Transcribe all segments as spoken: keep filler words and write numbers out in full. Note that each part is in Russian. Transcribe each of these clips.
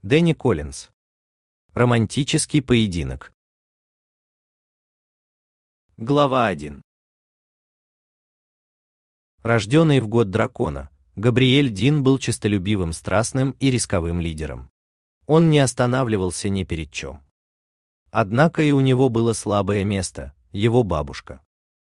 Дэнни Коллинз. Романтический поединок. Глава один. Рожденный в год дракона, Габриэль Дин был честолюбивым, страстным и рисковым лидером. Он не останавливался ни перед чем. Однако и у него было слабое место – его бабушка.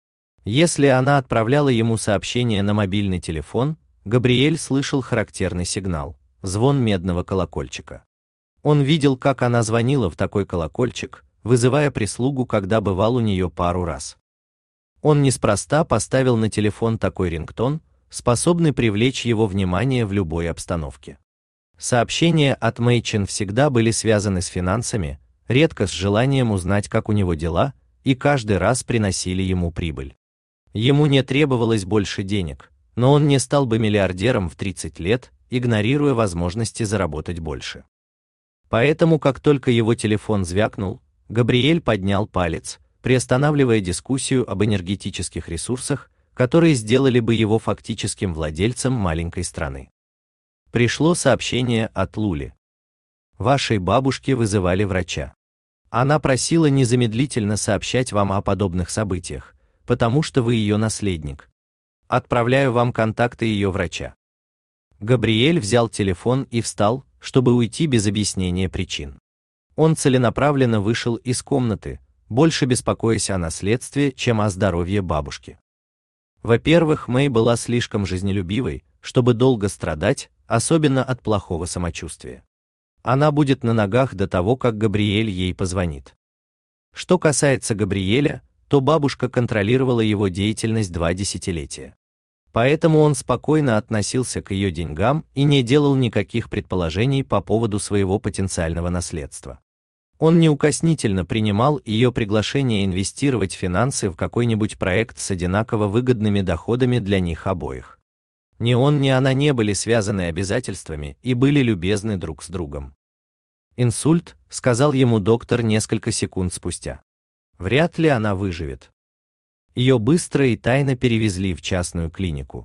Если она отправляла ему сообщение на мобильный телефон, Габриэль слышал характерный сигнал – звон медного колокольчика. Он видел, как она звонила в такой колокольчик, вызывая прислугу, когда бывал у нее пару раз. Он неспроста поставил на телефон такой рингтон, способный привлечь его внимание в любой обстановке. Сообщения от Мэйчен всегда были связаны с финансами, редко с желанием узнать, как у него дела, и каждый раз приносили ему прибыль. Ему не требовалось больше денег, но он не стал бы миллиардером в тридцать лет, игнорируя возможности заработать больше. Поэтому, как только его телефон звякнул, Габриэль поднял палец, приостанавливая дискуссию об энергетических ресурсах, которые сделали бы его фактическим владельцем маленькой страны. Пришло сообщение от Лули. Вашей бабушке вызывали врача. Она просила незамедлительно сообщать вам о подобных событиях, потому что вы ее наследник. Отправляю вам контакты ее врача. Габриэль взял телефон и встал, чтобы уйти без объяснения причин. Он целенаправленно вышел из комнаты, больше беспокоясь о наследстве, чем о здоровье бабушки. Во-первых, Мэй была слишком жизнелюбивой, чтобы долго страдать, особенно от плохого самочувствия. Она будет на ногах до того, как Габриэль ей позвонит. Что касается Габриэля, то бабушка контролировала его деятельность два десятилетия. Поэтому он спокойно относился к ее деньгам и не делал никаких предположений по поводу своего потенциального наследства. Он неукоснительно принимал ее приглашение инвестировать финансы в какой-нибудь проект с одинаково выгодными доходами для них обоих. Ни он, ни она не были связаны обязательствами и были любезны друг с другом. «Инсульт», — сказал ему доктор несколько секунд спустя. «Вряд ли она выживет». Ее быстро и тайно перевезли в частную клинику.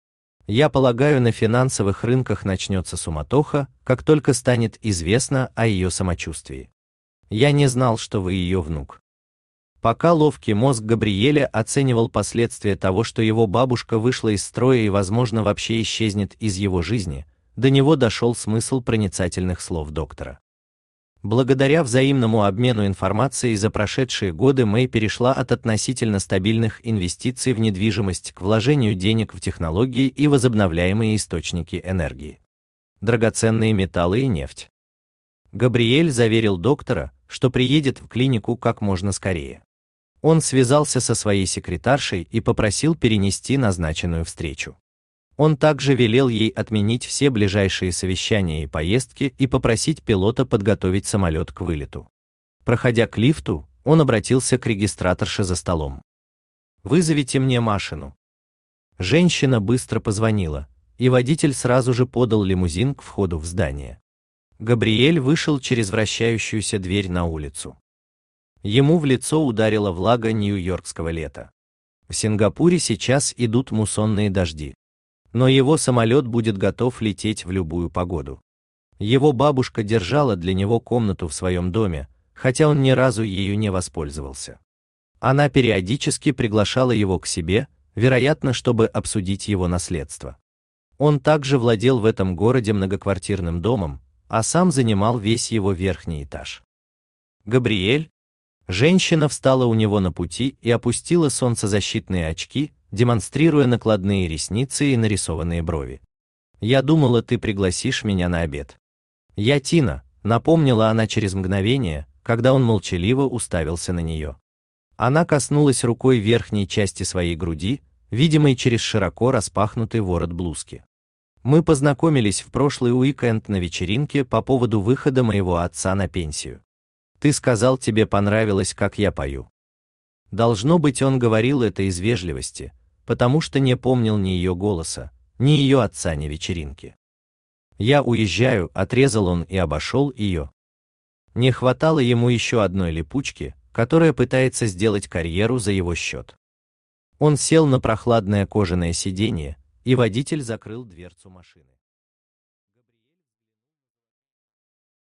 Я полагаю, на финансовых рынках начнется суматоха, как только станет известно о ее самочувствии. Я не знал, что вы ее внук. Пока ловкий мозг Габриэля оценивал последствия того, что его бабушка вышла из строя и, возможно, вообще исчезнет из его жизни, до него дошел смысл проницательных слов доктора. Благодаря взаимному обмену информацией за прошедшие годы Мэй перешла от относительно стабильных инвестиций в недвижимость к вложению денег в технологии и возобновляемые источники энергии. Драгоценные металлы и нефть. Габриэль заверил доктора, что приедет в клинику как можно скорее. Он связался со своей секретаршей и попросил перенести назначенную встречу. Он также велел ей отменить все ближайшие совещания и поездки и попросить пилота подготовить самолет к вылету. Проходя к лифту, он обратился к регистраторше за столом. «Вызовите мне машину». Женщина быстро позвонила, и водитель сразу же подал лимузин к входу в здание. Габриэль вышел через вращающуюся дверь на улицу. Ему в лицо ударила влага нью-йоркского лета. В Сингапуре сейчас идут муссонные дожди. Но его самолет будет готов лететь в любую погоду. Его бабушка держала для него комнату в своем доме, хотя он ни разу ею не воспользовался. Она периодически приглашала его к себе, вероятно, чтобы обсудить его наследство. Он также владел в этом городе многоквартирным домом, а сам занимал весь его верхний этаж. Габриэль? Женщина встала у него на пути и опустила солнцезащитные очки, демонстрируя накладные ресницы и нарисованные брови. «Я думала, ты пригласишь меня на обед». «Я Тина», — напомнила она через мгновение, когда он молчаливо уставился на нее. Она коснулась рукой верхней части своей груди, видимой через широко распахнутый ворот блузки. «Мы познакомились в прошлый уикенд на вечеринке по поводу выхода моего отца на пенсию. Ты сказал, тебе понравилось, как я пою». Должно быть, он говорил это из вежливости, потому что не помнил ни ее голоса, ни ее отца, ни вечеринки. «Я уезжаю», — отрезал он и обошел ее. Не хватало ему еще одной липучки, которая пытается сделать карьеру за его счет. Он сел на прохладное кожаное сиденье, и водитель закрыл дверцу машины.